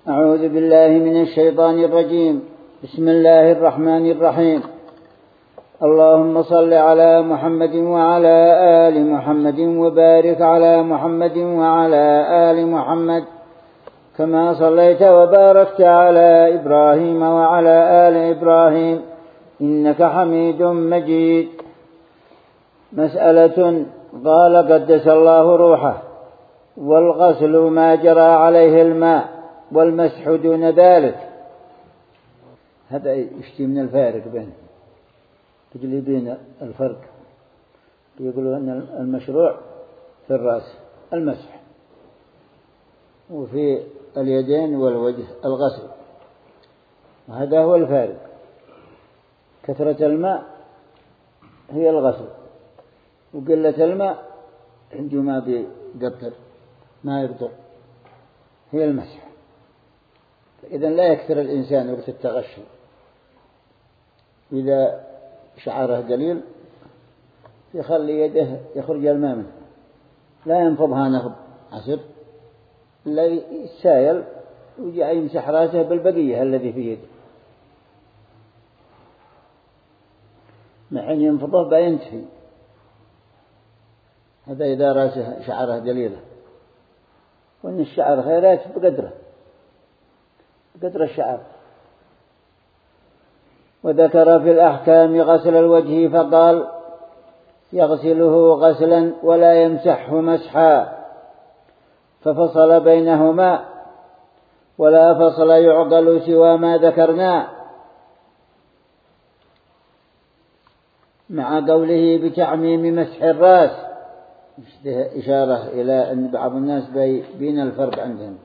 أعوذ بالله من الشيطان الرجيم. بسم الله الرحمن الرحيم. اللهم صل على محمد وعلى آل محمد وبارك على محمد وعلى آل محمد كما صليت وباركت على إبراهيم وعلى آل إبراهيم إنك حميد مجيد. مسألة. قال قدس الله روحه: والغسل ما جرى عليه الماء والمسح دون ذلك. هذا يشتي من الفارق بين الفرق. يقولوا أن المشروع في الرأس المسح، وفي اليدين والوجه الغسل، وهذا هو الفارق. كثرة الماء هي الغسل، وقلة الماء عنده ما بيقطر ما يقدر هي المسح. إذن لا يكثر الإنسان وقت التغسل، إذا شعره قليل يخلي يده يخرج الماء منه، لا ينفضها نفض عسر، الذي يسايل ويجي يمسح راسه بالبقية الذي في يده، محين ينفضه بينتفي. هذا إذا راسه شعره قليلة، وإن الشعر خيرات بقدر الشعر. وذكر في الأحكام غسل الوجه فقال: يغسله غسلا ولا يمسحه مسحا، ففصل بينهما، ولا فصل يعقل سوى ما ذكرنا، مع قوله بتعميم مسح الرأس، إشارة إلى أن بعض الناس بين الفرق عندهم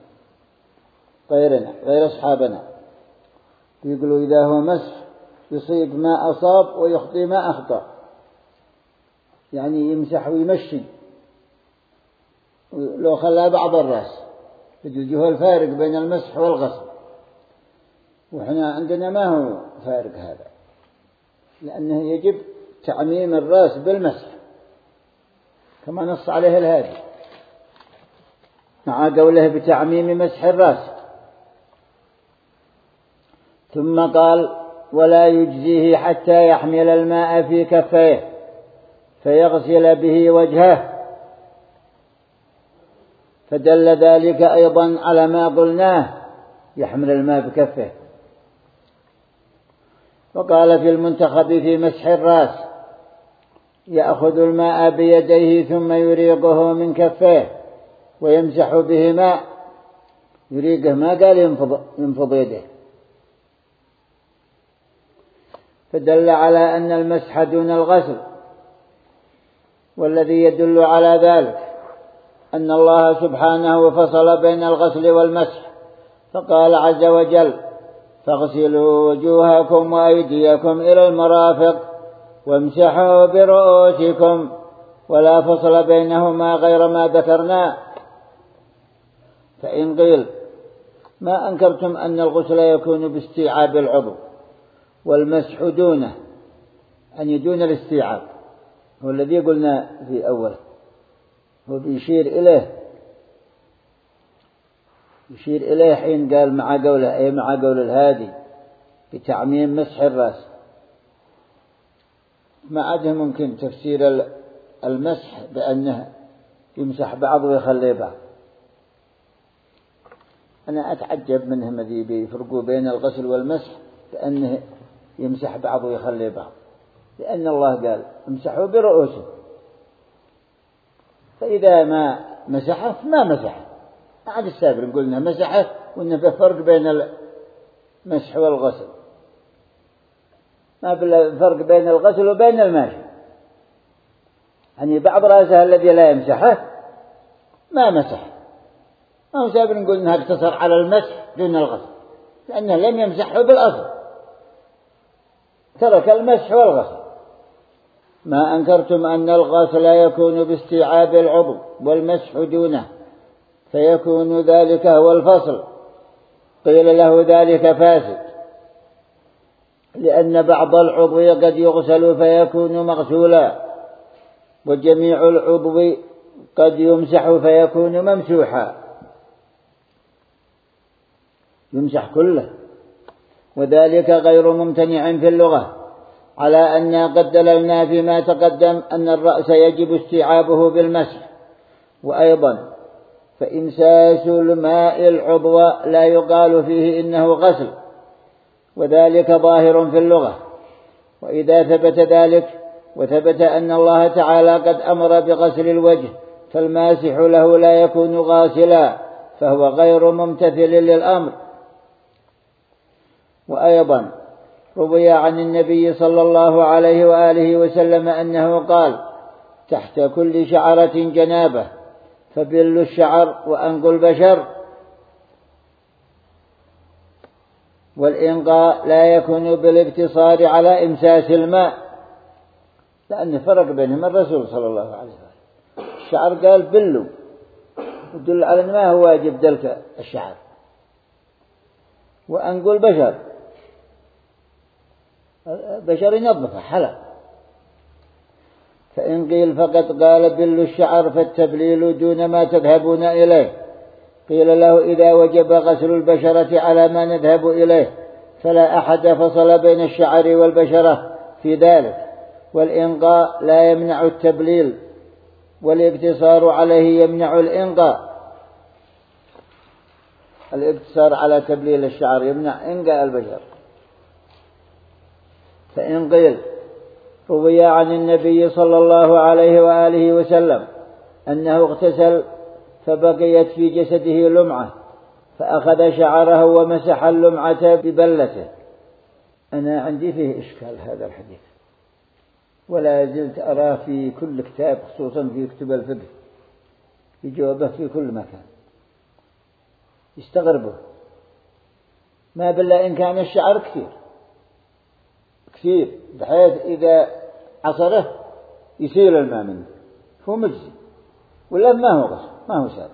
غير أصحابنا، يقولوا إذا هو مسح يصيب ما أصاب ويخطي ما أخطأ، يعني يمسح ويمشي لو خلى بعض الرأس. هو الفارق بين المسح والغسل، وإحنا عندنا ما هو فارق هذا، لأنه يجب تعميم الرأس بالمسح كما نص عليه الهادي، مع قوله بتعميم مسح الرأس. ثم قال: ولا يجزيه حتى يحمل الماء في كفيه فيغسل به وجهه، فدل ذلك أيضا على ما قلناه، يحمل الماء بكفه. وقال في المنتخب في مسح الرأس: يأخذ الماء بيديه ثم يريقه من كفيه ويمسح بهما. يريقه ما قال ينفض يده، فدل على أن المسح دون الغسل. والذي يدل على ذلك أن الله سبحانه فصل بين الغسل والمسح، فقال عز وجل: فاغسلوا وجوهكم وأيديكم إلى المرافق وامسحوا برؤوسكم، ولا فصل بينهما غير ما ذكرنا. فإن قيل: ما أنكرتم أن الغسل يكون باستيعاب العضو والمسح دونه، أن دون الاستيعاب، هو الذي قلنا في أول، هو بيشير إليه حين قال مع قوله أي مع قول الهادي بتعميم مسح الرأس. ما عاده ممكن تفسير المسح بأنه يمسح بعض ويخلي بعض. أنا أتعجب منهم الذي بيفرقوا بين الغسل والمسح بأنه يمسح بعض ويخلي بعض، لأن الله قال: امسحوا برؤوسه، فإذا ما مسحه ما مسحه. عاد السابر قلنا مسحه، وإنه في فرق بين المسح والغسل، ما فرق بين الغسل وبين الماشي. يعني بعض رأسه الذي لا يمسحه ما مسح، أو سابر نقول إنها اقتصر على المسح دون الغسل، لأنه لم يمسحه بالأصل، ترك المسح والغسل. ما أنكرتم أن الغسل يكون باستيعاب العضو والمسح دونه، فيكون ذلك هو الفصل. قيل له ذلك فاسد، لأن بعض العضو قد يغسل فيكون مغسولا، وجميع العضو قد يمسح فيكون ممسوحا. يمسح كله، وذلك غير ممتنع في اللغة، على أن قد دللنا فيما تقدم أن الرأس يجب استيعابه بالمسح. وأيضا فإمساس الماء العضو لا يقال فيه إنه غسل، وذلك ظاهر في اللغة. وإذا ثبت ذلك وثبت أن الله تعالى قد أمر بغسل الوجه، فالماسح له لا يكون غاسلا، فهو غير ممتثل للأمر. وأيضا روي عن النبي صلى الله عليه وآله وسلم أنه قال: تحت كل شعرة جنابة، فبل الشعر وأنق البشر. والإنقاء لا يكون بالاقتصار على إمساس الماء، لأن فرق بينهم الرسول صلى الله عليه وسلم. الشعر قال بلوا، ودل على أن ما هو واجب دلك الشعر. وأنق البشر، بشر ينظفه حلق. فإن قيل فقد قال بل الشعر فالتبليل دون ما تذهبون إليه، قيل له: إذا وجب غسل البشرة على ما نذهب إليه فلا أحد فصل بين الشعر والبشرة في ذلك، والإنقاء لا يمنع التبليل، والاقتصار عليه يمنع الإنقاء. الاقتصار على تبليل الشعر يمنع إنقاء البشر. فإن قيل روي عن النبي صلى الله عليه وآله وسلم أنه اغتسل فبقيت في جسده لمعة، فأخذ شعره ومسح اللمعة ببلته. أنا عندي فيه إشكال هذا الحديث، ولا زلت أراه في كل كتاب، خصوصا في كتب الفقه، يجوبه في كل مكان، يستغربه. ما بالله إن كان الشعر كثير بحيث إذا عصره يسيل الماء منه، هو مجزي، ولا ما هو غسل، ما هو سابق.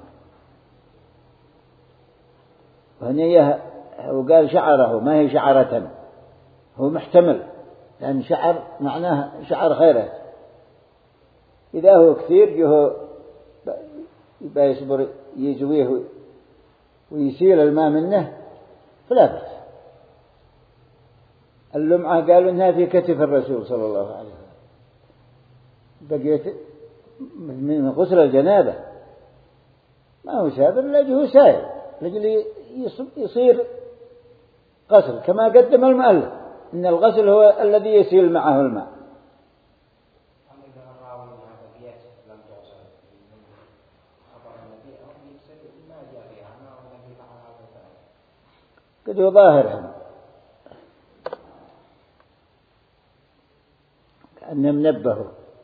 وهنا وقال شعره، ما هي شعرة، هو محتمل، لأن شعر معناه شعر خيرات. إذا هو كثير يبقى يصبر يزويه ويسيل الماء منه فلا بأس. اللمعة قالوا إنها في كتف الرسول صلى الله عليه وسلم، بقيت من غسل الجنابة، ما هو سابر، لأجله سائل، لأجل يصير غسل، كما قدم المؤلف إن الغسل هو الذي يسيل معه الماء. قد يظاهرهم كأنهم نبهوا.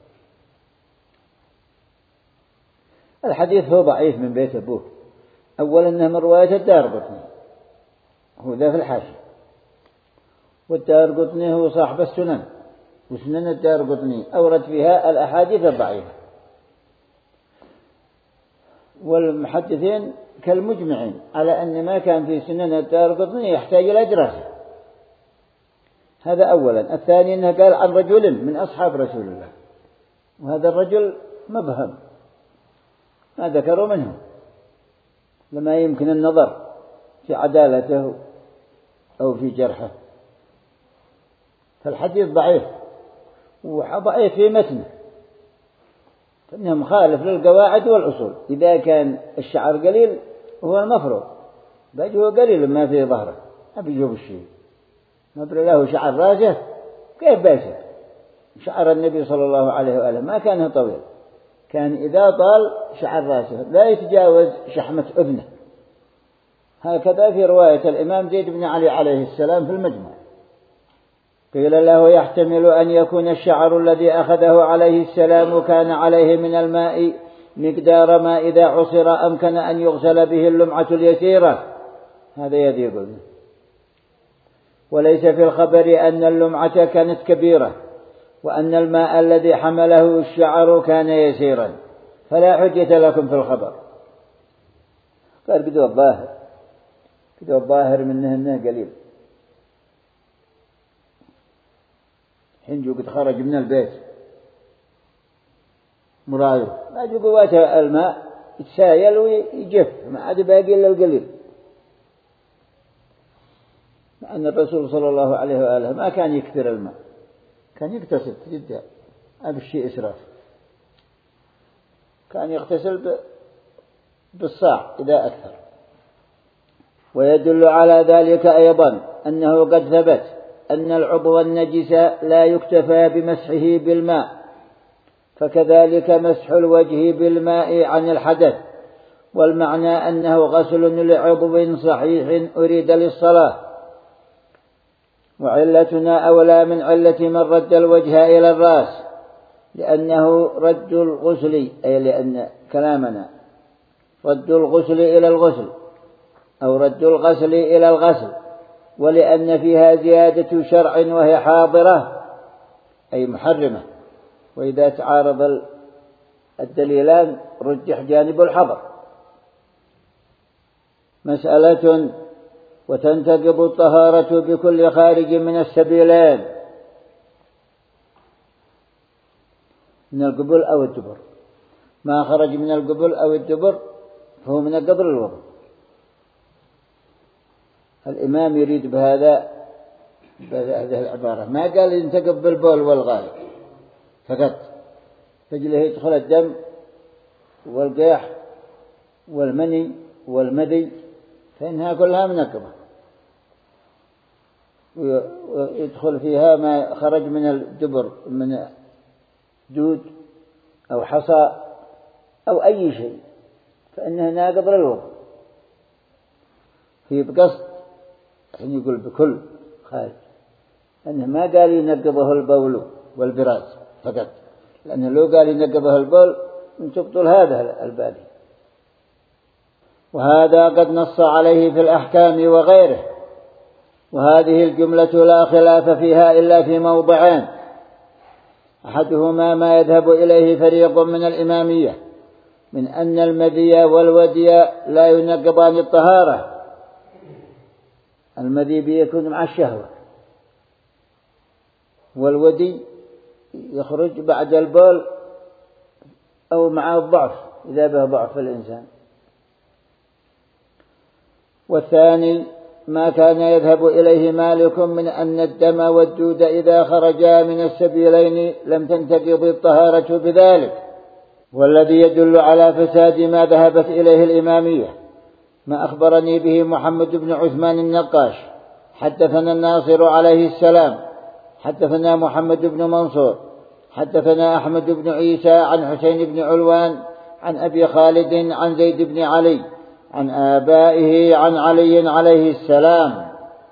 الحديث هو ضعيف من بيت أبوه. أولا أنه من رواية الدارقطني، هو ذا في الحاشية، والدارقطني هو صاحب السنن، وسنن الدارقطني أورد فيها الأحاديث الضعيفة، والمحدثين كالمجمعين على أن ما كان في سنن الدارقطني يحتاج إلى دراسة. هذا أولا. الثاني أنه قال عن رجل من أصحاب رسول الله، وهذا الرجل مبهم، ما ذكروا منه، لما يمكن النظر في عدالته أو في جرحه، فالحديث ضعيف، وضعيف في متنه، فإنه مخالف للقواعد والأصول. إذا كان الشعر قليل هو المفروض باجي هو قليل ما في ظهره، ما بيجوب الشيء، ما بل له شعر راسه كيف بيسر. شعر النبي صلى الله عليه وآله ما كان طويل، كان إذا طال شعر راسه لا يتجاوز شحمة أذنه. هكذا في رواية الإمام زيد بن علي عليه السلام في المجمع، قيل له: يحتمل أن يكون الشعر الذي أخذه عليه السلام كان عليه من الماء مقدار ما إذا عصر أمكن أن يغسل به اللمعة اليسيرة. هذا يقول، وليس في الخبر أن اللمعة كانت كبيرة، وأن الماء الذي حمله الشعر كان يسيرا، فلا حجة لكم في الخبر. قال بدو الظاهر منه قليل. حين جو قد خرج من البيت مرايو، ما جو قوات الماء يتسايل ويجف، ما عاد باقي إلا القليل. أن الرسول صلى الله عليه وآله ما كان يكثر الماء، كان يغتسل جدا بالشيء إسراف، كان يغتسل بالصاع إذا أكثر. ويدل على ذلك أيضا أنه قد ثبت أن العضو النجس لا يكتفى بمسحه بالماء، فكذلك مسح الوجه بالماء عن الحدث، والمعنى أنه غسل لعضو صحيح أريد للصلاة. وعلتنا أولى من علة من رد الوجه إلى الرأس، لأنه رد الغسل، أي لأن كلامنا رد الغسل إلى الغسل أو رد الغسل إلى الغسل، ولأن فيها زيادة شرع وهي حاضرة أي محرمة، وإذا تعارض الدليلان رجح جانب الحظر. مسألة: وتنتقض الطهارة بكل خارج من السبيلين، من القبل أو الدبر. ما خرج من القبل أو الدبر فهو من قبل الوضوء. الإمام يريد بهذه العبارة، ما قال ينتقض بالبول والغائط فقط، فجله يدخل الدم والقيح والمني والمدي، فإنها كلها منقبة، ويدخل فيها ما خرج من الدبر من دود أو حصى أو أي شيء، فإنها ناقض للوضوء. في بقصد حين يقول بكل خارج، أنه ما قال ينقضه البول والبراز فقط، لأنه لو قال ينقضه البول تبطل هذا البالي. وهذا قد نص عليه في الأحكام وغيره، وهذه الجملة لا خلاف فيها إلا في موضعين: أحدهما ما يذهب إليه فريق من الإمامية من أن المذي والودي لا ينقضان الطهارة. المذي بيكون مع الشهوة، والودي يخرج بعد البول أو مع الضعف إذا به ضعف الإنسان. والثاني ما كان يذهب إليه مالك من أن الدم والدود إذا خرجا من السبيلين لم تنتقض الطهارة بذلك. والذي يدل على فساد ما ذهبت إليه الإمامية ما أخبرني به محمد بن عثمان النقاش حدثنا الناصر عليه السلام حدثنا محمد بن منصور حدثنا أحمد بن عيسى عن حسين بن علوان عن أبي خالد عن زيد بن علي عن آبائه عن علي عليه السلام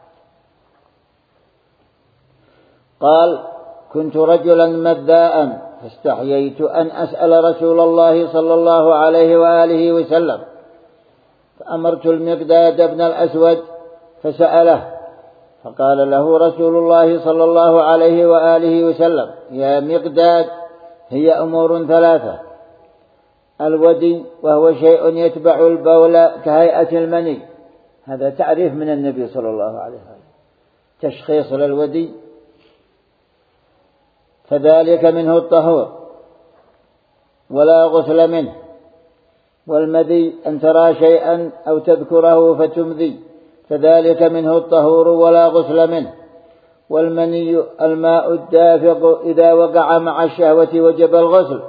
قال: كنت رجلا مذاء فاستحييت أن أسأل رسول الله صلى الله عليه وآله وسلم، فأمرت المقداد بن الأسود فسأله، فقال له رسول الله صلى الله عليه وآله وسلم: يا مقداد، هي أمور ثلاثة: الودي وهو شيء يتبع البول كهيئة المني، هذا تعريف من النبي صلى الله عليه وسلم، تشخيص للودي، فذلك منه الطهور ولا غسل منه. والمذي أن ترى شيئا أو تذكره فتمذي، فذلك منه الطهور ولا غسل منه. والمني الماء الدافق إذا وقع مع الشهوة وجب الغسل.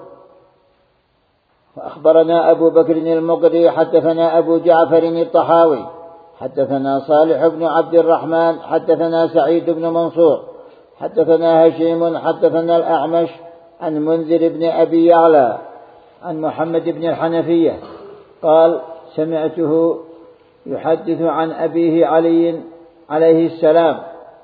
وأخبرنا أبو بكر المقري حدثنا أبو جعفر الطحاوي حدثنا صالح بن عبد الرحمن حدثنا سعيد بن منصور حدثنا هشيم حدثنا الأعمش عن منذر بن أبي يعلى عن محمد بن الحنفية قال: سمعته يحدث عن أبيه علي عليه السلام.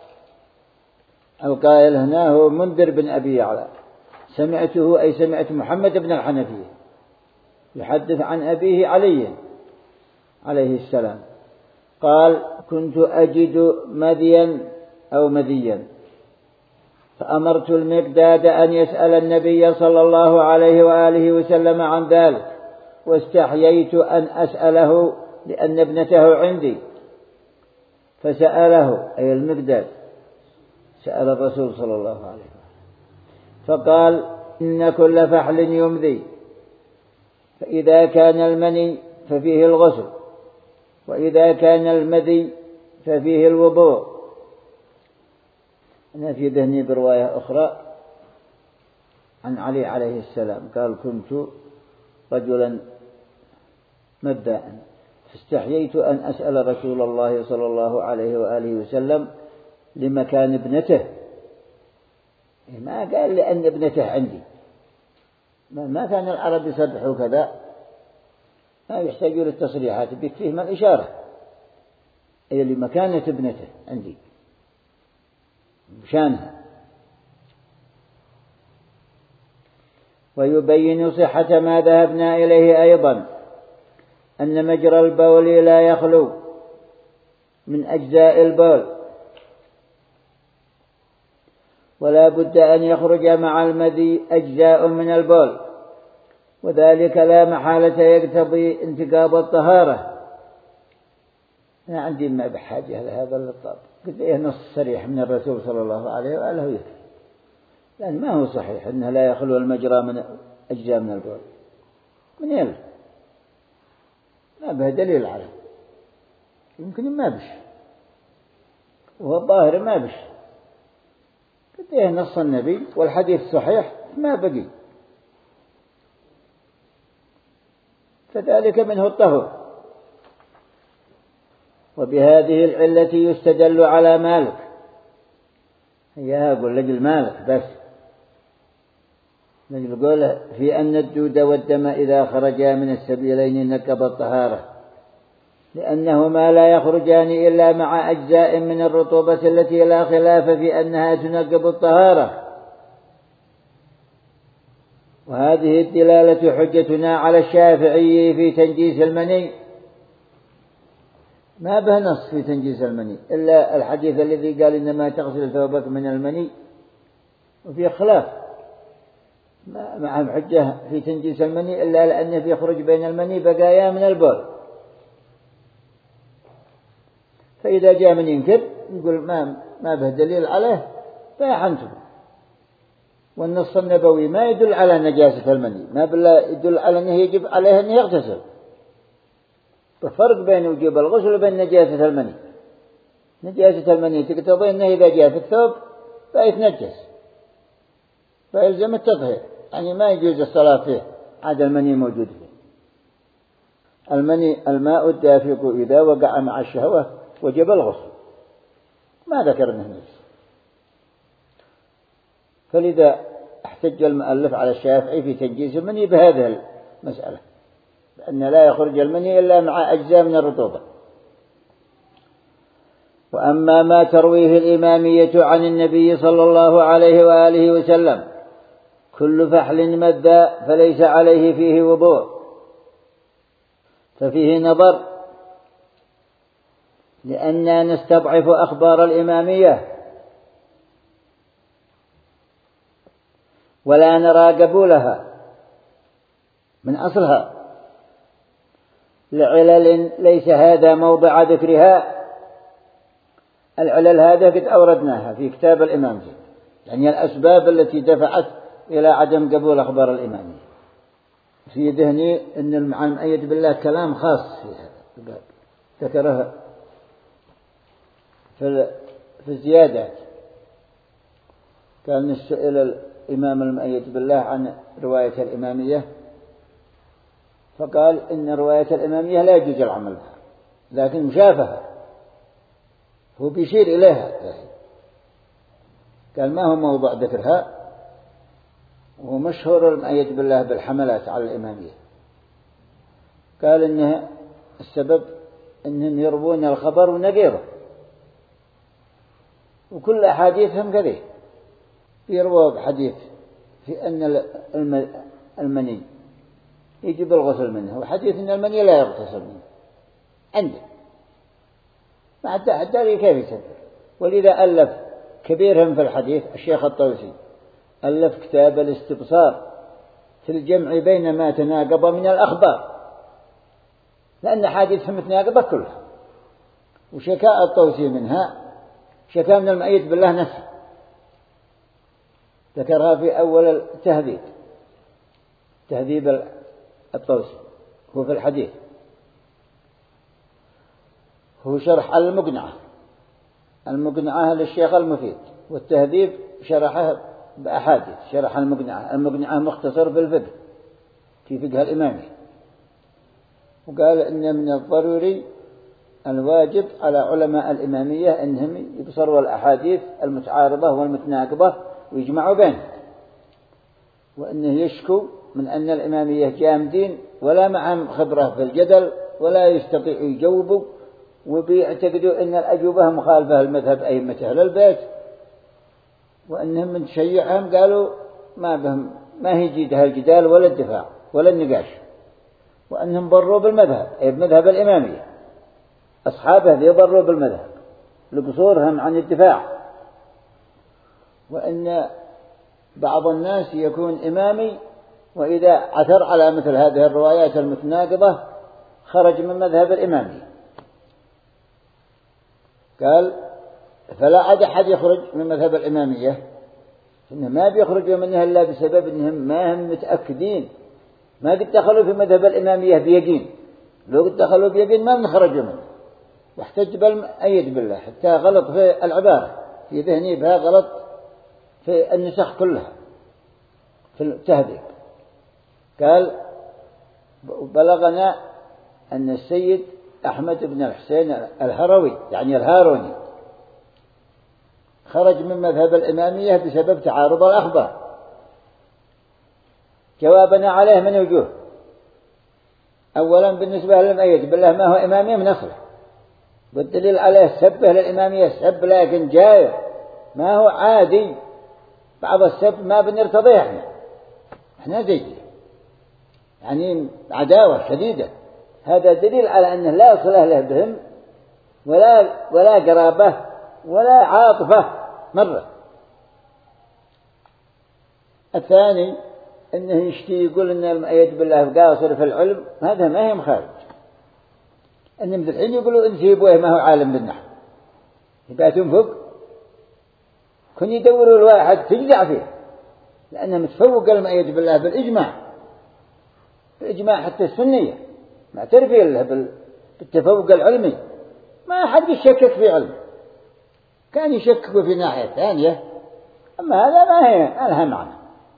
القائل هنا هو منذر بن أبي يعلى، سمعته أي سمعت محمد بن الحنفية يحدث عن أبيه علي عليه السلام قال: كنت أجد مذيا أو مذيا، فأمرت المقداد أن يسأل النبي صلى الله عليه وآله وسلم عن ذلك، واستحييت أن أسأله لأن ابنته عندي، فسأله أي المقداد، سأل الرسول صلى الله عليه وسلم فقال: إن كل فحل يمذي، فإذا كان المني ففيه الغسل، وإذا كان المذي ففيه الوضوء، أنا في ذهني برواية أخرى عن علي عليه السلام قال كنت رجلا مبدأ فاستحييت أن أسأل رسول الله صلى الله عليه وآله وسلم لمكان ابنته، ما قال لأن ابنته عندي، ما كان العرب يصرحوا كذا، ما يحتاجوا للتصريحات، بيكفيهم الإشارة إلى لمكانة ابنته عندي بشانها. ويبين صحة ما ذهبنا إليه أيضا أن مجرى البول لا يخلو من أجزاء البول، ولا بد أن يخرج مع المذي أجزاء من البول، وذلك لا محالة يقتضي انتقاض الطهارة. أنا عندي ما بحاجة لهذا اللطاب، قلت إيه نص صريح من الرسول صلى الله عليه وآله يكفي، لأن ما هو صحيح أنه لا يخلو المجرى من أجزاء من البول، من يلا ما به دليل على، يمكن ما بش، وهو الظاهر ما بش، قلت إيه نص النبي والحديث صحيح ما بقي، فذلك منه الطهر. وبهذه العلة يستدل على مالك، هي أقول لجل مالك بس، لجل قوله في أن الدود والدم إذا خرجا من السبيلين نقض الطهارة، لأنهما لا يخرجان إلا مع أجزاء من الرطوبة التي لا خلاف في أنها تنقض الطهارة. وهذه الدلالة حجتنا على الشافعي في تنجيس المني، ما به نص في تنجيس المني إلا الحديث الذي قال إنما تغسل ثوبك من المني، وفي خلاف معهم حجة في تنجيس المني إلا لأنه يخرج بين المني بقايا من البول، فإذا جاء من ينكر يقول ما به دليل عليه فيحنته. والنص النبوي ما يدل على نجاسة المني، ما بالله يدل على أنه يجب عليه أن يغتسل، الفرق بين وجوب الغسل وبين نجاسة المني. نجاسة المني تقتضي أنه إذا جاء في الثوب فيتنجس فيلزم التطهير، يعني ما يجوز الصلاة فيه عاد المني موجود فيه. المني الماء الدافق إذا وقع مع الشهوة وجب الغسل، ما ذكر أنه نجس. فلذا احتج المؤلف على الشافعي في تنجيس المني بهذه المسألة، أن لا يخرج المني إلا مع أجزاء من الرطوبة. وأما ما ترويه الإمامية عن النبي صلى الله عليه وآله وسلم كل فحل مذى فليس عليه فيه وضوء، ففيه نظر، لأننا نستضعف أخبار الإمامية ولا نرى قبولها من أصلها لعلل ليس هذا موضع ذكرها. العلل هذا قد أوردناها في كتاب الإمامية، يعني الأسباب التي دفعت إلى عدم قبول أخبار الإمامية. في ذهني أن المؤيد بالله كلام خاص في هذا ذكرها في الزيادات. كان سئل الإمام المؤيد بالله عن رواية الإمامية فقال إن رواية الإمامية لا يجوز العمل بها، لكن مشافهة هو بيشير إليها، قال ما هو موضوع ذكرها. ومشهور المؤيد بالله بالحملات على الإمامية، قال إنها السبب إنهم يروون الخبر ونقيره، وكل أحاديثهم كذا يرووا بحديث في أن المني يجب الغسل منه، وحديث أن المني لا يغتسل منه عنده، ما حتى كيف يسبب. ولذا ألف كبيرهم في الحديث الشيخ الطوسي، ألف كتاب الاستبصار في الجمع بين ما تناقض من الأخبار، لأن حادثهم متناقضة كلها، وشكاء الطوسي منها شكاء من المؤيد بالله نفسه، ذكرها في أول التهذيب، تهذيب الطوسي هو في الحديث، هو شرح المقنعة للشيخ المفيد والتهذيب شرحه بأحاديث، شرح المقنعة مختصر في الفقه، في فقه الإمامي، وقال إن من الضروري الواجب على علماء الإمامية أنهم يبصروا الأحاديث المتعارضة والمتناقضة ويجمعوا بينها، وأنه يشكو من أن الإمامية جامدين ولا معهم خبرة في الجدل ولا يستطيعوا يجاوبوا، وبيعتقدوا أن الأجوبة مخالفة لمذهب أئمة أهل البيت، وأنهم من تشيعهم قالوا ما هي جيدها الجدال ولا الدفاع ولا النقاش، وأنهم بروا بالمذهب أي بمذهب الإمامية، أصحابه يبروا بالمذهب لقصورهم عن الدفاع، وأن بعض الناس يكون إمامي وإذا عثر على مثل هذه الروايات المتناقضة خرج من مذهب الإمامية. قال فلا عاد أحد يخرج من مذهب الإمامية، إنه ما بيخرجوا منها إلا بسبب إنهم ما هم متأكدين، ما قد دخلوا في مذهب الإمامية بيقين، لو قد دخلوا بيقين ما بنخرجوا منه. واحتج بالأيد بالله حتى غلط في العبارة، في ذهني بها غلط في النسخ كلها في التهذيب. قال بلغنا أن السيد أحمد بن الحسين الهروي يعني الهاروني خرج من مذهب الإمامية بسبب تعارض الأخبار. جوابنا عليه من وجوه: أولا بالنسبة للمؤيد بالله ما هو إمامي من أصله، والدليل عليه سبه للإمامية سب لكن جاير، ما هو عادي، بعض السب ما بنرتضيه احنا زي يعني عداوة شديدة. هذا دليل على أنه لا صلة له بهم ولا قرابة ولا عاطفة مرة. الثاني أنه يشتي يقول أن المؤيد بالله قاصر في العلم، هذا ما هي مخارج. أن مثل الحين يقولوا إن سيبوه ما هو عالم بالنحو، يبقى تنفق كن يدوروا الواحد تجدع فيه، لأنه متفوق المؤيد بالله بالإجماع حتى السنية معترف له بالتفوق العلمي، ما حد يشكك في علم، كان يشكك في ناحية ثانية، أما هذا ما هي لها معنى.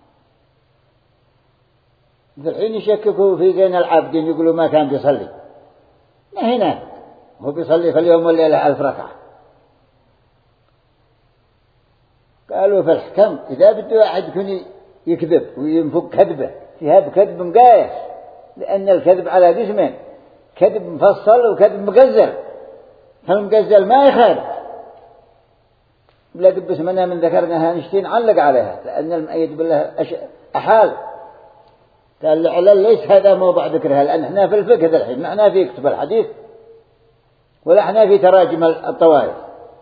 الحين يشككوا في زين العابدين، يقولوا ما كان بيصلي، ما هنا هو بيصلي في اليوم والليلة 1000 ركعة. قالوا في الحكم إذا بده واحد يكون يكذب وينفق كذبه فيها بكذب مقايس، لأن الكذب على قسمين: كذب مفصل وكذب مقزل، فالمقزل ما يخالف. بلا بس منها من ذكرناها نشتين علق عليها، لأن المؤيد بالله أحال قال العلل ليس هذا موضع ذكرها، لأن احنا في الفقه هذا الحين، ما احنا في كتب الحديث ولا احنا في تراجم الطوائف.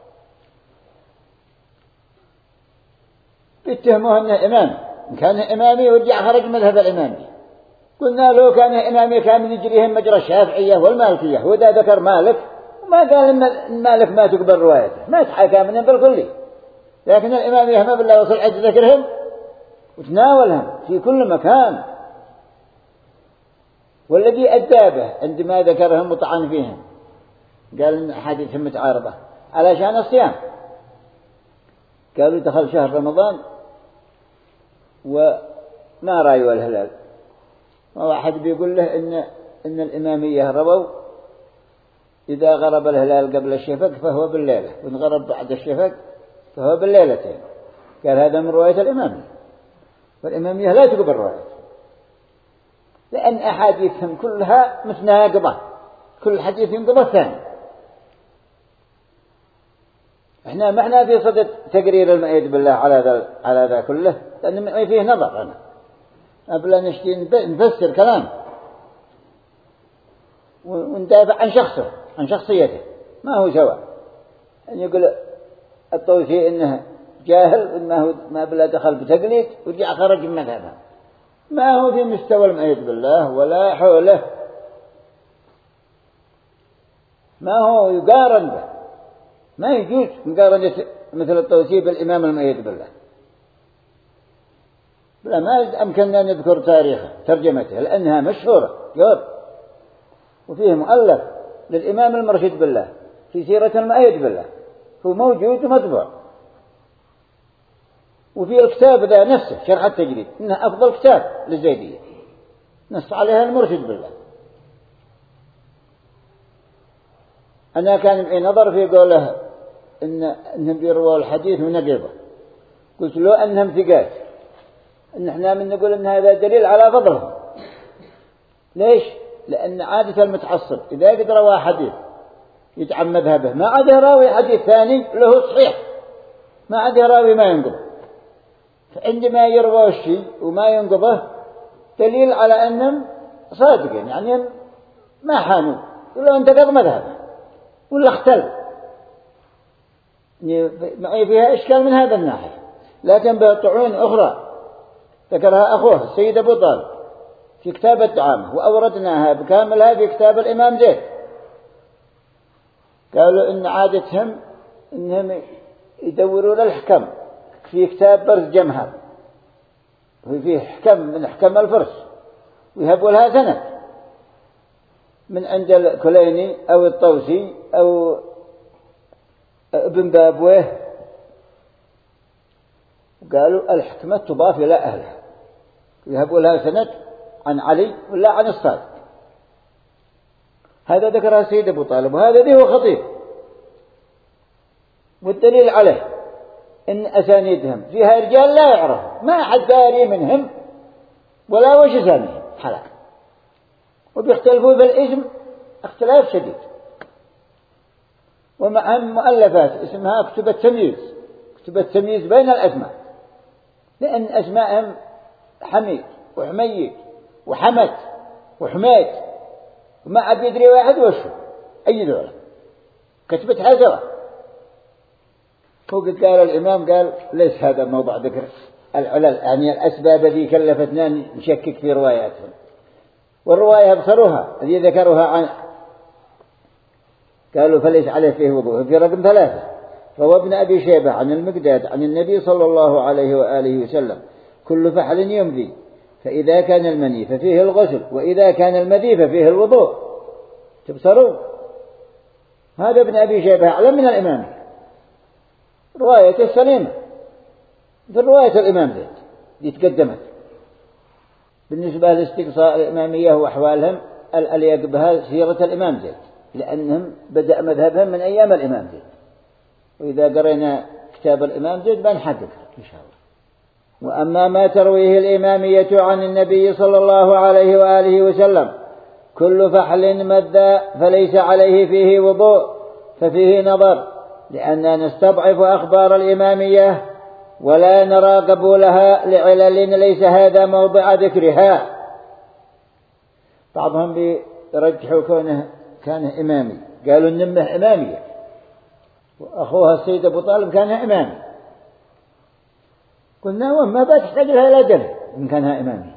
بيتهموه انه إمام، إن كان إمامي ورجع خرج مذهب الإمامي. قلنا لو كان إمامي كان يجريهم مجرى الشافعية والمالكية، وإذا ذكر مالك وما قال إن مالك ما تقبل روايته، ما تحكى منهم بالكلي، لكن الإمامية ما بالله وصل عد ذكرهم وتناولهم في كل مكان. والذي أدابه عندما ذكرهم وطعن فيهم قال إن أحاديثهم متعارضة علشان الصيام. قالوا دخل شهر رمضان وما رأيوا الهلال، وواحد بيقول له إن الإمامية رووا إذا غرب الهلال قبل الشفق فهو بالليلة، وإن غرب بعد الشفق فهو بالليلتين. قال هذا من رواية الإمامية، والإمامية لا تقبل رواية، لأن أحاديثهم كلها متناقضة، كل حديث ينقض الثاني. احنا ما احنا في صدد تقرير المؤيد بالله على ذا كله، لأن فيه نظر. أنا قبل نشتي نفسر كلام وندافع عن شخصه عن شخصيته، ما هو سواء أن يقول الطوسي إنه جاهل إنه ما بلا دخل بتقليد ورجع خرج من مذهبه، ما هو في مستوى المؤيد بالله ولا حوله، ما هو يقارن به، ما يجوز مقارنة مثل الطوسي بالإمام المؤيد بالله. لا ما أمكننا نذكر تاريخه ترجمته لأنها مشهورة جور، وفيه مؤلف للإمام المرشد بالله في سيرة المؤيد بالله، هو موجود ومطبوع. وفي الكتاب ذا نفسه شرح التجريد إنه أفضل كتاب للزيدية نص عليها المرشد بالله. أنا كان معي نظر في قوله إنهم بيروا الحديث ونقيضه، قلت له أنهم ثقات، إن إحنا من نقول إن هذا دليل على فضلهم. ليش؟ لأن عادة المتعصب إذا قد روى حديث يتعمد مذهبه ما عاد راوي حديث ثاني له صحيح، ما عاد راوي ما ينقضه، فعندما يروى الشيء وما ينقضه دليل على أنهم صادقين، يعني ما حانوا ولا انتقض مذهبه ولا اختل. معي فيها إشكال من هذا الناحية. لكن بطعون أخرى ذكرها أخوه السيد أبو طالب في كتاب الدعامة وأوردناها بكاملها في كتاب الإمام زيد. قالوا إن عادتهم إنهم يدورون الحكم في كتاب برز جمهر وفيه حكم من حكم الفرس ويهبوا لها سند من عند الكليني أو الطوسي أو ابن بابويه، قالوا الحكمة تضاف إلى أهلها يهبوا لها سند عن علي ولا عن الصادق. هذا ذكرها السيد أبو طالب، وهذا ذي هو خطير، والدليل عليه إن أسانيدهم فيها رجال لا يعرف ما أحد داري منهم ولا وش أسانيهم حلق، وبيختلفوا بالاسم اختلاف شديد. ومعهم مؤلفات اسمها كتب التمييز، كتب التمييز بين الأسماء، لأن أسمائهم حميد وحميد وحمد وحميد وما عاد يدري واحد وشه أي دولة كتبت حسرة. وقد قال الإمام قال ليس هذا موضوع ذكر العلل، يعني الأسباب التي كلفتنا نشكك في رواياتهم، والرواية ابصروها الذي ذكروها عن قالوا فليس عليه فيه وضوء. في رقم 3 روى ابن أبي شيبة عن المقداد عن النبي صلى الله عليه وآله وسلم كل فحل يمضي، فإذا كان المني ففيه الغسل، وإذا كان المذي ففيه الوضوء. تبصروا هذا ابن أبي شيبة أعلم من الإمام، رواية السليمة في رواية الإمام زيد دي تقدمت. بالنسبة لاستقصاء الإمامية وأحوالهم الأليق بها سيرة الإمام زيد، لأنهم بدأ مذهبهم من أيام الإمام زيد، وإذا قرأنا كتاب الإمام زيد بنحقق إن شاء الله. وأما ما ترويه الإمامية عن النبي صلى الله عليه وآله وسلم كل فحل مذى فليس عليه فيه وضوء ففيه نظر، لأننا نستضعف أخبار الإمامية ولا نرى قبولها لعلل ليس هذا موضع ذكرها. بعضهم بيرجحوا كونه كان إمامي، قالوا النمه إمامية، وأخوها السيد أبو طالب كان إمامي. قلنا وما بتحتاج لها إلى دليل إن كانها إمامي،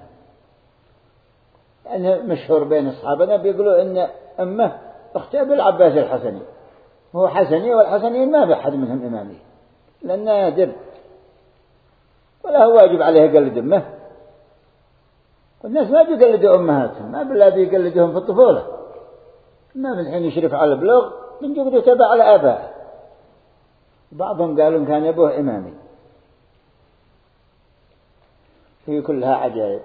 لأنه مشهور بين أصحابنا بيقولوا إن أمه أخت أبي العباس الحسني، هو حسني والحسنيين ما بأحد منهم إمامي لأنه نادر ولا هو واجب عليه يقلد أمه، والناس ما بيقلدوا أمهاتهم، ما بالله بيقلدهم في الطفولة، ما من حين يشرف على البلوغ بنجبده تبع على آبائه. بعضهم قالوا إن كان أبوه إمامي. في كلها عجائب،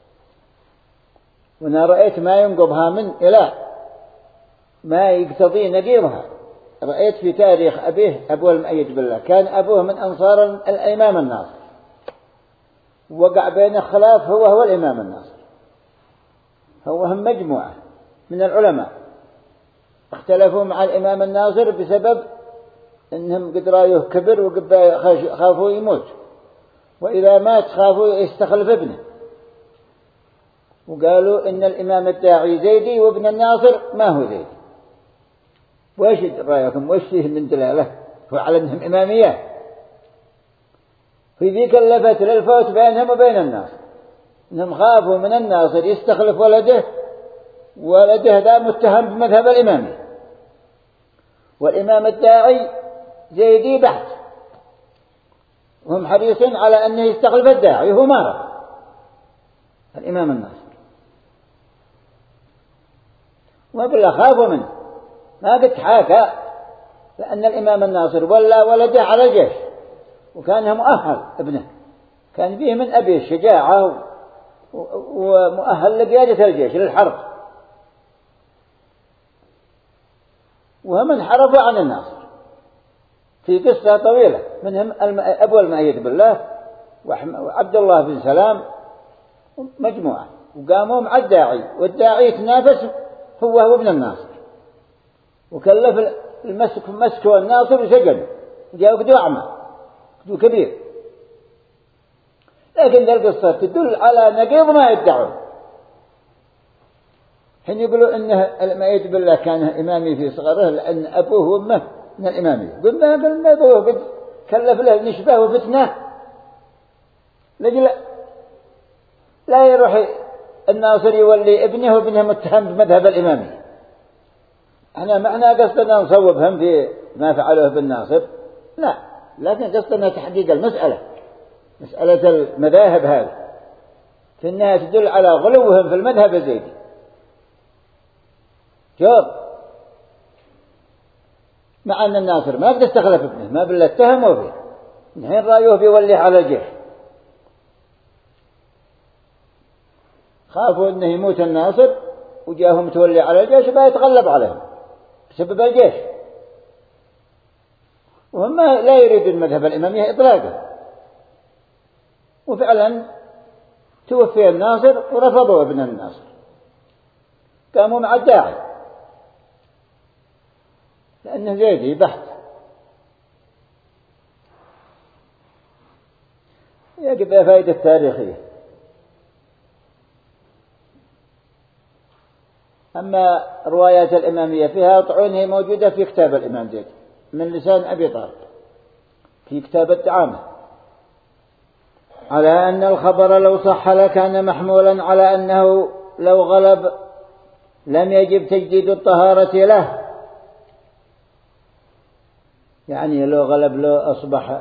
وأنا رأيت ما ينقضها من إلى ما يقتضي نقيضها. رأيت في تاريخ أبيه أبوه المؤيد بالله كان أبوه من أنصار الإمام الناصر، وقع بين خلاف هو الإمام الناصر، هو هم مجموعة من العلماء اختلفوا مع الإمام الناصر بسبب أنهم قد رأيه كبر وقد خافوا يموت، وإذا مات خافوا يستخلف ابنه، وقالوا إن الإمام الداعي زيدي وابن الناصر ما هو زيدي. وإيش رأيكم وإيش فيه من دلالة على أنهم إمامية؟ في ذيك اللفت للفوت بينهم وبين الناصر، أنهم خافوا من الناصر يستخلف ولده ذا متهم بمذهب الإمامي، والإمام الداعي زيدي بحت، وهم حريصين على أنه يستخلف الداعي وهو ما رأى الإمام الناصر، وما بالله خافوا منه، ما قد حاكى، لأن الإمام الناصر ولا ولده على الجيش وكان مؤهل ابنه كان فيه من أبي الشجاعة ومؤهل لقيادة الجيش للحرب، وهم انحرفوا عن الناصر في قصة طويلة، منهم أبو المؤيد بالله وعبد الله بن سلام مجموعة، وقاموا مع الداعي، والداعي يتنافس هو وابن الناصر، وكلف مسكوا الناصر وسجنوا، جاءوا قدوا أعمى قدوا كبير. لكن ذا القصة تدل على نقيض ما يدعون، حين يقولوا إنه المؤيد بالله كان إمامي في صغره لأن أبوه وأمه من الإمامية. قلنا أبوه قد كلف له نشبه وفتنة لجل لا يروح الناصر يولي ابنه وابنه متهم بمذهب الإمامية. احنا معنا قصدنا نصوبهم في ما فعلوه بالناصر، لا، لكن قصدنا تحقيق المسألة، مسألة المذاهب هذه في النهاية تدل على غلوهم في المذهب الزيدي. شوف، مع أن الناصر ما قد استخلف ابنه، ما بالله اتهموا فيه، الحين رأيوه بيوليه على الجيش، خافوا أنه يموت الناصر وجاهم تولي على الجيش وبقى يتغلب عليهم بسبب الجيش، وهم لا يريدون المذهب الإمامية إطلاقا. وفعلا توفي الناصر ورفضوا ابن الناصر، قاموا مع الداعي لأنه زيدي بحت. يجب فائدة تاريخية. أما روايات الإمامية فيها طعون هي موجودة في كتاب الإمام زيد من لسان أبي طالب في كتاب الدعامة، على أن الخبر لو صح لكان محمولا على أنه لو غلب لم يجب تجديد الطهارة له، يعني لو غلب لو أصبح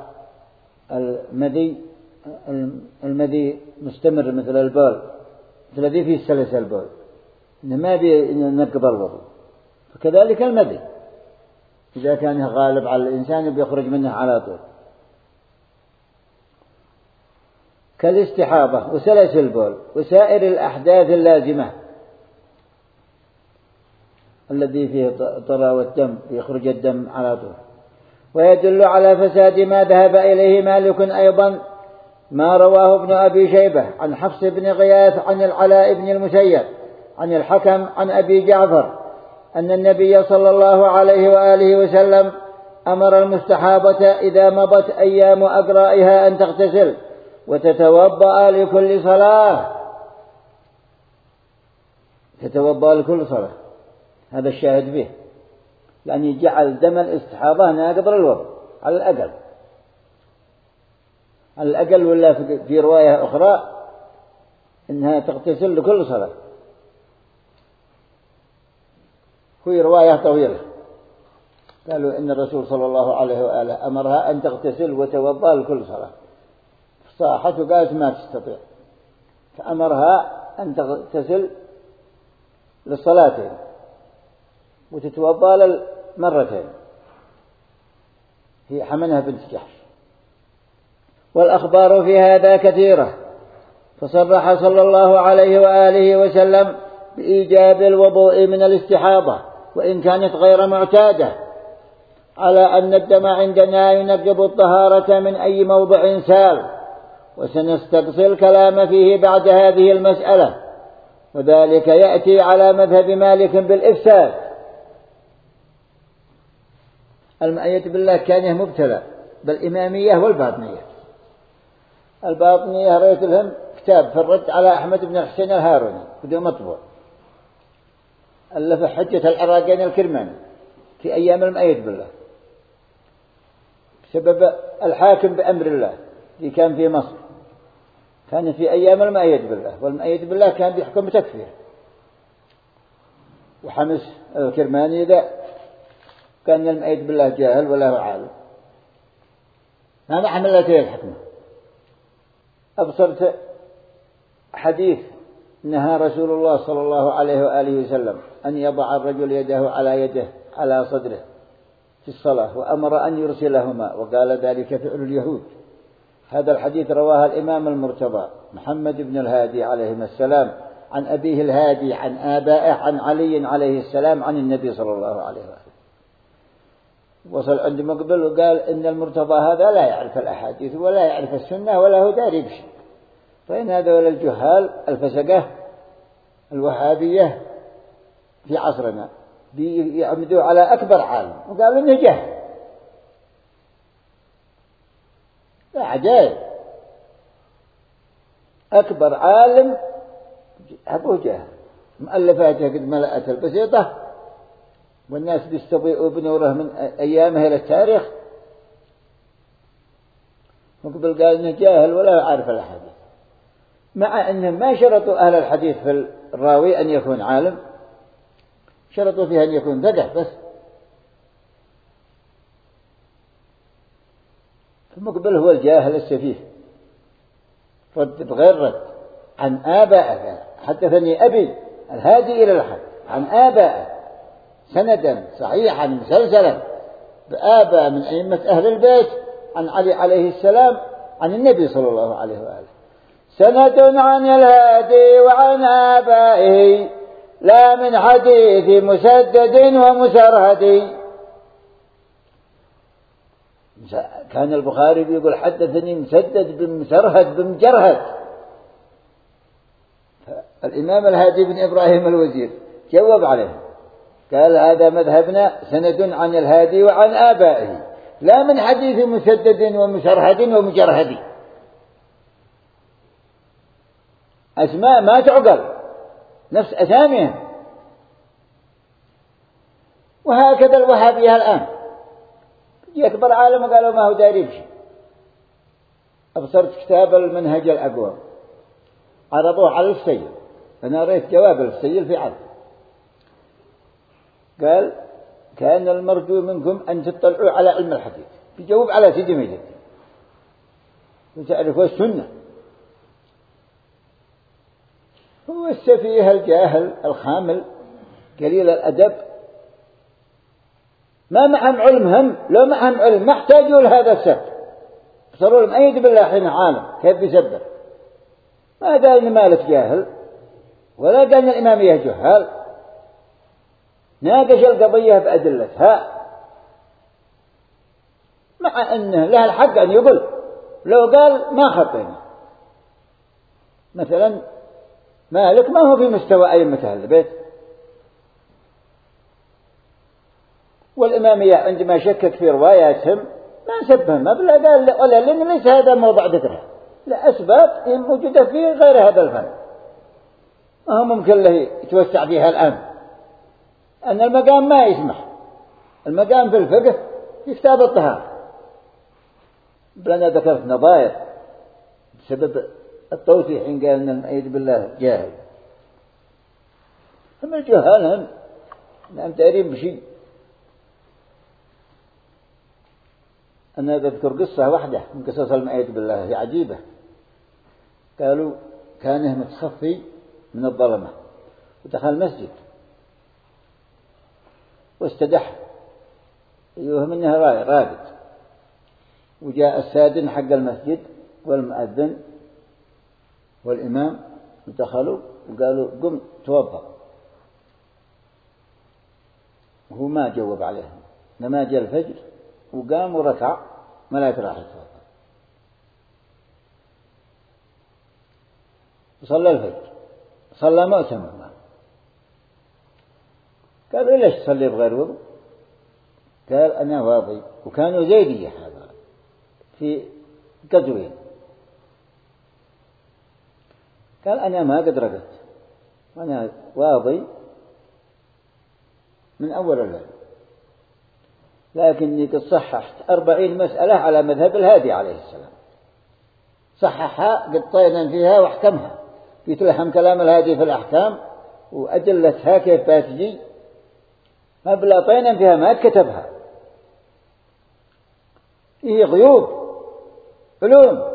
المذي مستمر مثل البول، مثل الذي فيه سلس البول ما بينقض الوضوء، فكذلك المذي إذا كان غالب على الإنسان بيخرج منه على طول، كالاستحاضة وسلس البول وسائر الأحداث اللازمة الذي فيه طراء والدم يخرج الدم على طول. ويدل على فساد ما ذهب إليه مالك أيضا ما رواه ابن أبي شيبة عن حفص بن غياث عن العلاء بن المسيب عن الحكم عن أبي جعفر أن النبي صلى الله عليه وآله وسلم أمر المستحاضة إذا مضت أيام أقرائها أن تغتسل وتتوضأ لكل صلاة، تتوضأ لكل صلاة، هذا الشاهد به، لأن جعل دم الاستحاضة ناقض للوضوء على الأقل، على الأقل، ولا في رواية أخرى إنها تغتسل لكل صلاة، في رواية طويلة قالوا إن الرسول صلى الله عليه وآله أمرها أن تغتسل وتوضأ لكل صلاة، صاحت وقالت ما تستطيع، فأمرها أن تغتسل للصلاتين وتتوضأ للمرتين، هي حمنها بنت جحش. والأخبار في هذا كثيرة، فصرح صلى الله عليه وآله وسلم بإيجاب الوضوء من الاستحاضة وإن كانت غير معتادة، على أن الدم عندنا ينقض الطهارة من أي موضع سال، وسنستقصي الكلام فيه بعد هذه المسألة، وذلك يأتي على مذهب مالك بالإفساد. المؤيد بالله كان مبتلى بالإمامية والباطنية. الباطنية رأيت لهم كتاب في الرد على أحمد بن حسين الهاروني بدون مطبوع، ألف حجة العراقين الكرماني في أيام المؤيد بالله بسبب الحاكم بأمر الله اللي كان في مصر، كان في أيام المؤيد بالله، والمؤيد بالله كان بيحكم بتكفير، وحمس الكرماني ذا كان المؤيد بالله جاهل ولا هو عالم، هذا حملته الحكمة. أبصرت حديث نهى رسول الله صلى الله عليه وآله وسلم أن يضع الرجل يده على يده على صدره في الصلاة، وأمر أن يرسلهما، وقال ذلك فعل اليهود، هذا الحديث رواه الإمام المرتضى محمد بن الهادي عليه السلام عن أبيه الهادي عن آبائه عن علي عليه السلام عن النبي صلى الله عليه وسلم. وصل عند مقبل وقال إن المرتضى هذا لا يعرف الأحاديث ولا يعرف السنة ولا هو داري بشيء. فإن هذول الجهال الفسقة الوهابية في عصرنا بيعمدوا على أكبر عالم وقالوا إنه جهل. لا عجائب، أكبر عالم أبو جهل مؤلفاته قد ملأت البسيطة والناس بيستضيئوا بنوره من أيامه إلى التاريخ. مقبل قال إنه جاهل ولا يعرف الحديث، مع أنهم ما شرطوا أهل الحديث في الراوي أن يكون عالم، شرطوا فيها أن يكون ثقة بس. فمقبل هو الجاهل السفيه، رد بغير رد عن آبائه. حدثني أبي الهادي إلى الحد عن آبائه سندا صحيحا مسلسلا بآباء من أئمة أهل البيت عن علي عليه السلام عن النبي صلى الله عليه وآله. سند عن الهادي وعن آبائه لا من حديث مسدد ومسرهد. كان البخاري بيقول حدثني مسدد بن مسرهد بن مجرهد. الإمام الهادي بن إبراهيم الوزير جواب عليه قال هذا مذهبنا سند عن الهادي وعن آبائه لا من حديث مسدد ومسرهد ومجرهد. أسماء ما تعقل نفس أساميهم. وهكذا الوهابية الآن يكبر عالم وقالوا ما هو داري بشيء. أبصرت كتاب المنهج الأقوى عرضوه على الفسيل، أنا رأيت جواب الفسيل في عرض قال كان المرجو منكم أن تطلعوا على علم الحديث. بيجاوب على سيدي ميلاد وتعرفوا السنة. هو السفيه الجاهل الخامل قليل الأدب ما معهم علم، هم لو معهم علم ما احتاجوا لهذا السبب. صاروا لهم أيد بالله حين عالم كيف يسبب. ما قال إن مالك جاهل ولا قال إن الإمامية جهال، ناقش القضية بأدلتها مع أنه له الحق أن يقول. لو قال ما خطينا مثلا مالك ما هو في مستوى أئمة أهل البيت، والإمامية عندما شكك في رواياتهم ما سبهم ما بلا قال لأن ليس هذا موضع ذكرها لأسباب موجودة في غير هذا الفن ما هو ممكن له يتوسع فيها الآن. أن المقام ما يسمح، المقام في الفقه في كتاب الطهارة. لأنا ذكرت نظائر بسبب الطوسي حين قال أن أعيذ بالله جاهل. هم الجهال هم نعم تأرين بشيء. أنا أذكر قصة واحدة من قصص المعيذ بالله هي عجيبة. قالوا كان متخفي من الظلمة ودخل المسجد واستدح يوهم أنه راقد، وجاء السادن حق المسجد والمؤذن والإمام ودخلوا وقالوا قم توضأ، وهو ما جاوب عليهم. لما جاء الفجر وقام وركع ملاك راح يتوضأ وصلى الفجر صلى مؤتمر. قالوا ليش تصلي بغير وضوء؟ قال أنا واضي، وكانوا زيدية هذا في قزوين. قال أنا ما قد رقدت وأنا واضي من أول الليل، لكني قد صححت 40 مسألة على مذهب الهادي عليه السلام، صححها قد طينا فيها واحكمها، يتلهم كلام الهادي في الأحكام وأدلتها كيف باتجي، ما بلا طينا فيها ما كتبها. هي غيوب علوم،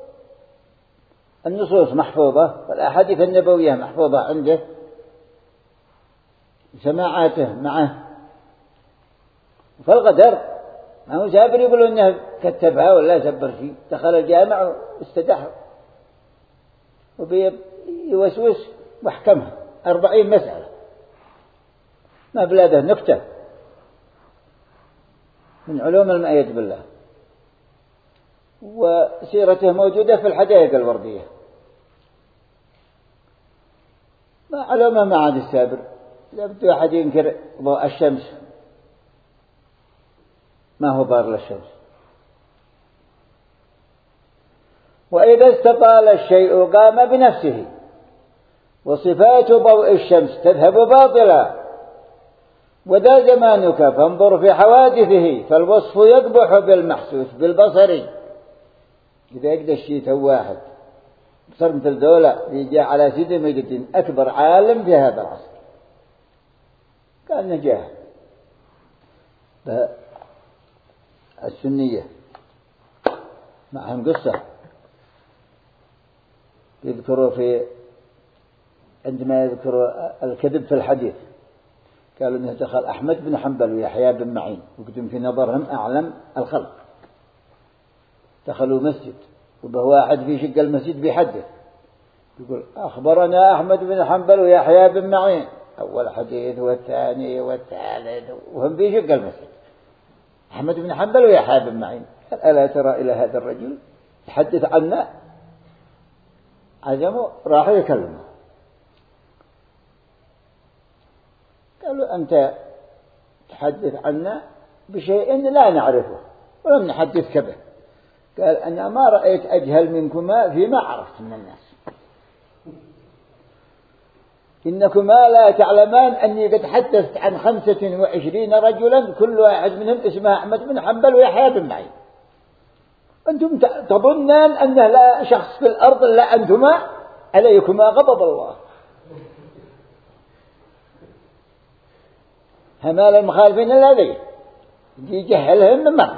النصوص محفوظة والأحاديث النبوية محفوظة عنده، سماعاته معه. فالقدر ما هو سابر يقولوا إنه كتبها ولا سبر فيه، دخل الجامع واستدح وبيوسوس واحكمها 40 مسألة، ما بلاده نكتة من علوم المائية بالله. وسيرته موجودة في الحدائق الوردية. ما علومه ما عاد السابر، لا بده أحد ينكر ضوء الشمس، ما هو بار للشمس. وإذا استطال الشيء قام بنفسه، وصفات ضوء الشمس تذهب باطلا، وذا زمانك فانظر في حوادثه، فالوصف يقبح بالمحسوس بالبصري. إذا يقدر الشيء واحد صار مثل دولة يجي على سيدي محي الدين أكبر عالم في هذا العصر، كان نجاح. السنية معهم قصة يذكروا عندما يذكروا الكذب في الحديث، قالوا انه دخل أحمد بن حنبل ويحيى بن معين وقدم في نظرهم أعلم الخلق، دخلوا مسجد وبه واحد في شق المسجد بيحدث يقول أخبرنا أحمد بن حنبل ويحيى بن معين، أول حديث والثاني والثالث وهم في شق المسجد، أحمد بن حنبل ويحيى بن معين. قال ألا ترى إلى هذا الرجل يحدث عنا؟ عجموا راحوا يكلموا، قالوا أنت تحدث عنا بشيء لا نعرفه ولم نحدثك به. قال أنا ما رأيت أجهل منكما فيما عرفت من الناس، إنكما لا تعلمان أني قد حدثت عن 25 رجلا كل واحد منهم اسمه أحمد بن حنبل ويحيى بن معين، أنتم تظنان أنه لا شخص في الأرض إلا أنتما، عليكما غضب الله. همال المخالفين الذي يجهلهم من مرة.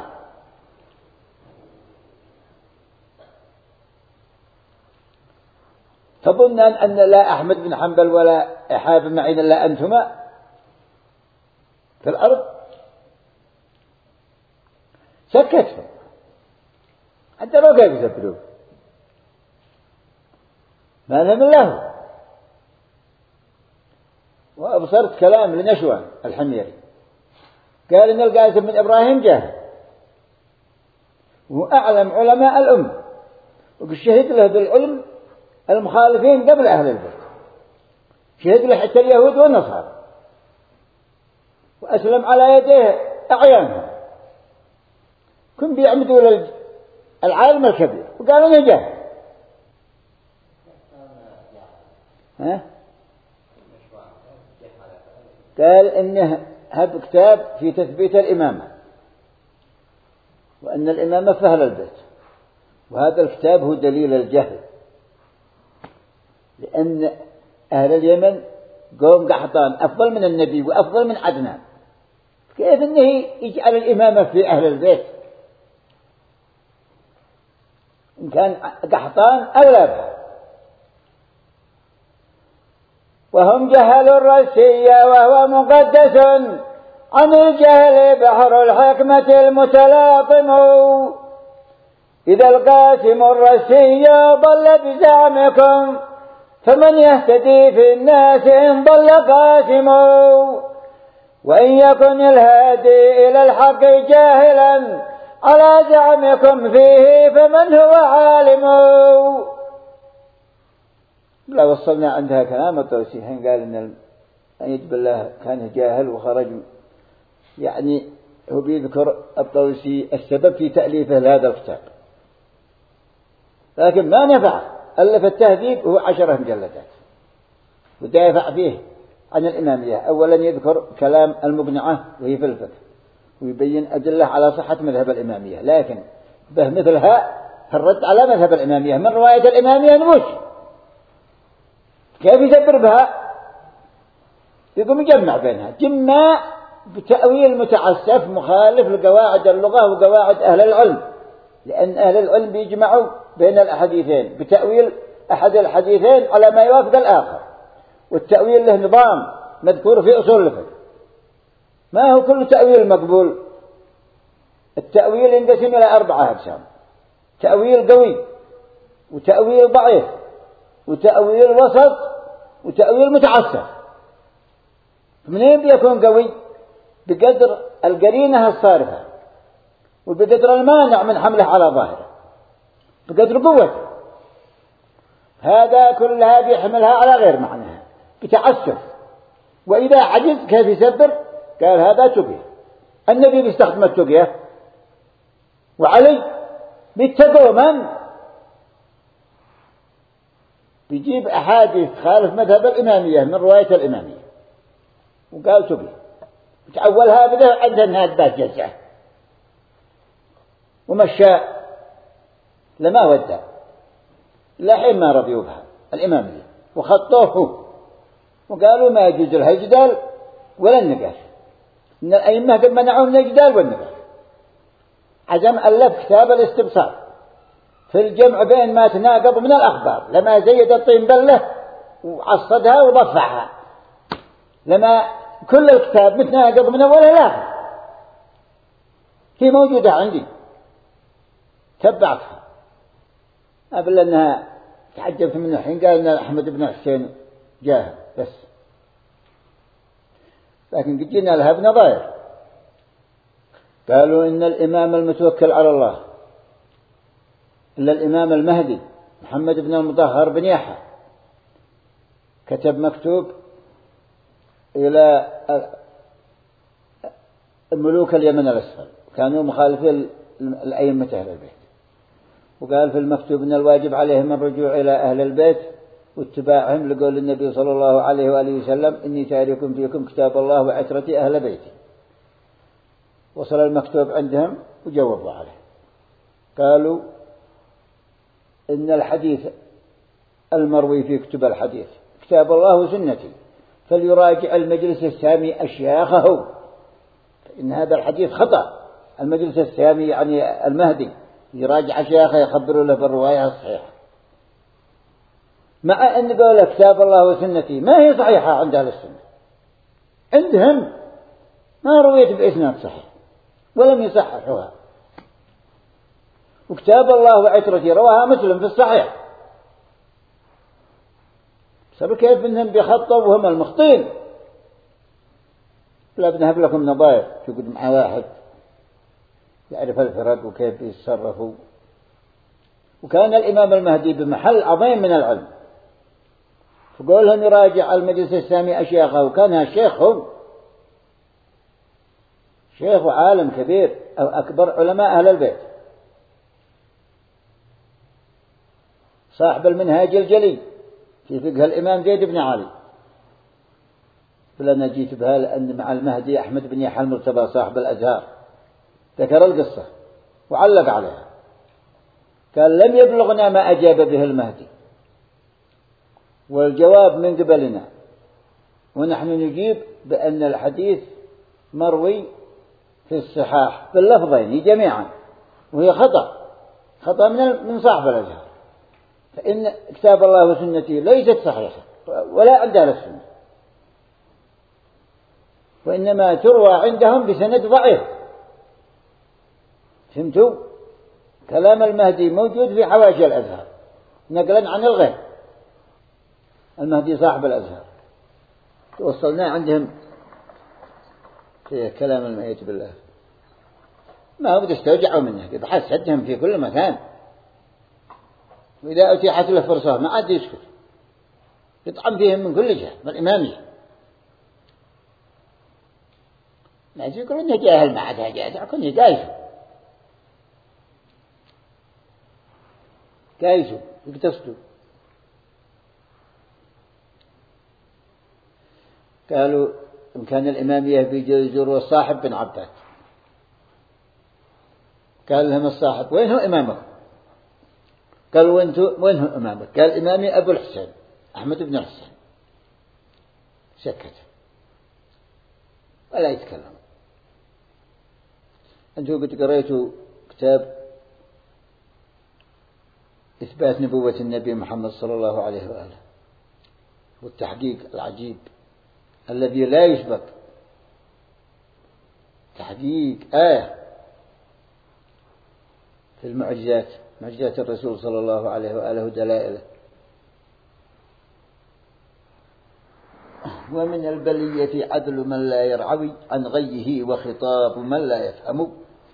تظنان أن لا أحمد بن حنبل ولا يحيى بن معين إلا أنتما في الأرض؟ سكتهم حتى لو كيف يسبرون ما نم له. وأبصرت كلام لنشوان الحميري قال إن القاسم بن إبراهيم جاهل وأعلم علماء الأمة، وشهد له بالعلم المخالفين قبل أهل البيت، شهد له حتى اليهود والنصارى، وأسلم على يديه أعيانهم، كن بيعمدوا للعالم الكبير وقالوا نجاه. قال إنه هذا كتاب في تثبيت الإمامة، وأن الإمامة في أهل البيت، وهذا الكتاب هو دليل الجهل، لأن أهل اليمن قوم قحطان أفضل من النبي وأفضل من عدنان، كيف أنه يجعل الإمامة في أهل البيت؟ إن كان قحطان أغلبها. وهم جهلوا الرسية وهو مقدس عن الجهل بحر الحكمة المتلاطم. إذا القاسم الرسية ضل بزعمكم فمن يهتدي في الناس إن ضل قاسم. وإن يكن الهادي إلى الحق جاهلا على زعمكم فيه فمن هو عالم. لا وصلنا عندها كلام الطوسي حين قال إن أيد بالله كان جاهل وخرج، يعني هو بيذكر الطوسي السبب في تأليفه لهذا الكتاب، لكن ما نفع. ألف التهذيب هو 10 مجلدات ودافع فيه عن الإمامية. أولا يذكر كلام المقنعة وهي في الفقه ويبين أدلة على صحة مذهب الإمامية، لكن به مثلها الرد على مذهب الإمامية من رواية الإمامية نموش كيف يدبر بها؟ يقوم يجمع بينها، جمع بتأويل متعسف مخالف لقواعد اللغة وقواعد أهل العلم، لأن أهل العلم بيجمعوا بين الأحاديثين بتأويل أحد الحديثين على ما يوافق الآخر، والتأويل له نظام مذكور في أصول الفقه، ما هو كل تأويل مقبول. التأويل ينقسم إلى 4 أقسام: تأويل قوي، وتأويل ضعيف، وتأويل وسط، وتأويل متعسف. منين بيكون قوي؟ بقدر القرينة الصارفة، وبقدر المانع من حمله على ظاهره، بقدر قوته. هذا كلها بيحملها على غير معناها بتعسف. وإذا عجز كيف يسبر؟ قال هذا تقية. النبي بيستخدم التقية، وعلي بيتقوا من بيجيب أحاديث خالف مذهب الإمامية من رواية الإمامية وقال تقية، تعولها بده عند النادبات جزعه ومشى لما ودى. لحين ما رضيوا بها الإمامية وخطوه وقالوا ما يجوز لها الجدال ولا النقاش. إن الأئمة قد منعوا من الجدال والنقاش. عزم ألف كتاب الاستبصار في الجمع بين ما تناقض من الأخبار، لما زيد الطين بلة وعصدها وضفعها، لما كل الكتاب متناقض من أوله لآخر. هي موجودة عندي تبعتها قبل أنها تعجبت من الحين. قال أن أحمد بن حسين جاء بس، لكن قد جينا لها بنظائر. قالوا إن الإمام المتوكل على الله إلا الإمام المهدي محمد بن المطهر بن يحيى كتب مكتوب إلى ملوك اليمن الأسفل، كانوا مخالفين الأئمة أهل البيت، وقال في المكتوب أن الواجب عليهم الرجوع إلى أهل البيت واتباعهم لقول النبي صلى الله عليه وآله وسلم: إني تارك فيكم كتاب الله وعترتي أهل بيتي. وصل المكتوب عندهم وجاوبوا عليه. قالوا إن الحديث المروي في كتب الحديث كتاب الله وسنتي، فليراجع المجلس السامي أشياخه، إن هذا الحديث خطأ. المجلس السامي يعني المهدي يراجع أشياخه يخبروا له بالرواية الصحيحة، مع أن قول كتاب الله وسنتي ما هي صحيحة عند أهل السنة. عندهم ما رويت بإسناد صحيح ولم يصححوها. وكتاب الله وعترتي رواها مسلم في الصحيح. سبب كيف إنهم بيخطوا وهم المخطين؟ لا بنهب لكم نظائر تقعد مع واحد يعرف الفرق وكيف يتصرفوا. وكان الإمام المهدي بمحل عظيم من العلم، فقولهم يراجع المجلس السامي أشياخه، وكان الشيخ هو شيخ وعالم كبير أو أكبر علماء أهل البيت، صاحب المنهاج الجلي في فقه الإمام زيد بن علي. فلنا جيت بها لأن مع المهدي أحمد بن يحيى المرتضى صاحب الأزهار ذكر القصة وعلق عليها، قال: لم يبلغنا ما أجاب به المهدي، والجواب من قبلنا، ونحن نجيب بأن الحديث مروي في الصحاح باللفظين جميعا، وهي خطأ من صاحب الأزهار، فإن كتاب الله وسنته ليست صحيحة ولا عند أهل السنة، وإنما تروى عندهم بسند ضعيف. فهمتوا؟ كلام المهدي موجود في حواشي الأزهار نقلا عن الغير. المهدي صاحب الأزهار توصلنا عندهم في كلام الميت بالله، ما هو بتستوجعوا منه، يبحث عندهم في كل مكان، وإذا أتيحت له فرصة ما عاد يسكت، يطعم فيهم من كل جهة بالإمامية. ما يقولون إنه جاهل ما عاد جاهل، كن قايسوا يقتصدوا. قالوا إن كان الإمامية بيجور والصاحب بن عباد. قال لهم الصاحب: وين هو إمامك؟ قالوا: وين هو إمامك؟ قال: إمامي أبو الحسين أحمد بن الحسين. سكت ولا يتكلم. أنتوا قد قريتوا كتاب إثبات نبوة النبي محمد صلى الله عليه وآله، والتحقيق العجيب الذي لا يثبت، تحقيق آية في المعجزات، معجزات الرسول صلى الله عليه وآله ودلائله. ومن البلية عدل من لا يرعوي عن غيه وخطاب من لا يفهم.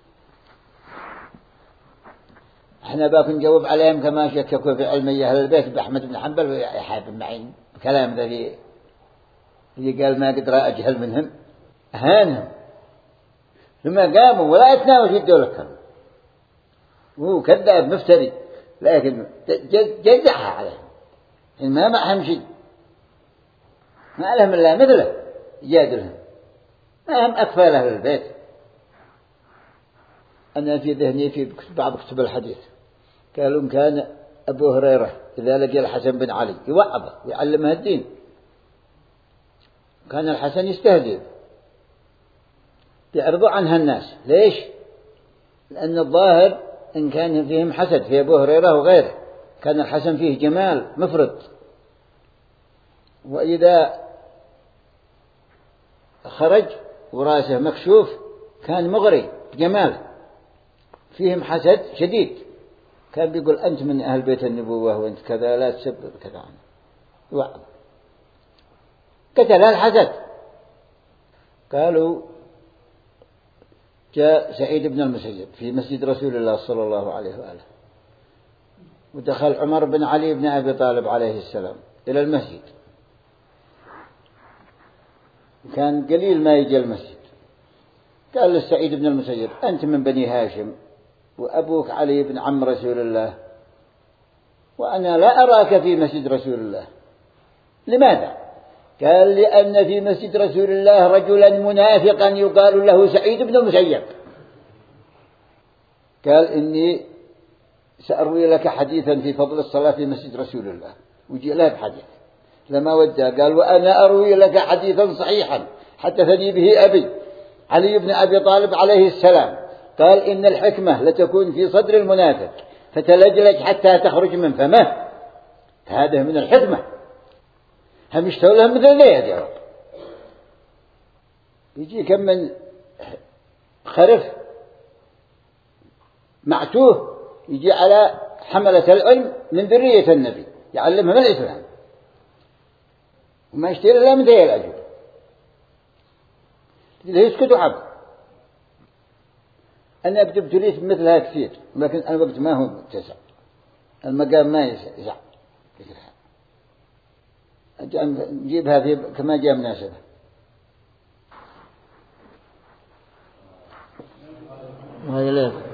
احنا باك نجاوب عليهم كما شككوا في علمية أهل البيت بأحمد بن حنبل ويحيى بن معين بكلام ذي اللي قال ما قدر أجهل منهم أهانهم ثم قاموا ولا يتناوش يدوا لك وهو كذاب مفتري، لكن جزعها عليهم إن ما معهم شيء، ما لهم إلا مثله يجادلهم، ما هم أكفال أهل البيت. أنا في ذهني في بعض كتب الحديث قالوا كان أبو هريرة إذا لقي الحسن بن علي يوعظه ويعلمه الدين، كان الحسن يستهزئ يعرضوا عنها الناس. ليش؟ لأن الظاهر إن كان فيهم حسد في أبو هريرة وغيره، كان الحسن فيه جمال مفرط، وإذا خرج وراسه مكشوف كان مغري جمال، فيهم حسد شديد، كان بيقول أنت من أهل بيت النبوة وأنت كذا لا تسبب كذا عنه وعظ. قتل الحسد. قالوا جاء سعيد بن المسيب في مسجد رسول الله صلى الله عليه وآله، ودخل عمر بن علي بن أبي طالب عليه السلام إلى المسجد، كان قليل ما يجي المسجد. قال للسعيد بن المسيب أنت من بني هاشم وأبوك علي بن عم رسول الله، وأنا لا أراك في مسجد رسول الله، لماذا؟ قال لأن في مسجد رسول الله رجلا منافقا يقال له سعيد بن المسيب، قال إني سأروي لك حديثا في فضل الصلاة في مسجد رسول الله، وجي له بحديث لما ودى قال وأنا أروي لك حديثا صحيحا حدثني به أبي علي بن أبي طالب عليه السلام، قال إن الحكمة لتكون في صدر المنافق فتلجلج حتى تخرج من فمه، هذا من الحكمة. هم يشتغل لهم مثل ليه يا رب، يجي كم من خرف معتوه يجي على حملة العلم من ذرية النبي يعلمهم الإسلام وما يشتغل إلا من ذي الأجر، يسكتوا عبد. أنا ابتليت مثلها كثير، لكن أنا وقت ما هو تسع المقام ما يسع نجيبها في كما جاء مناسبة. وهي ليه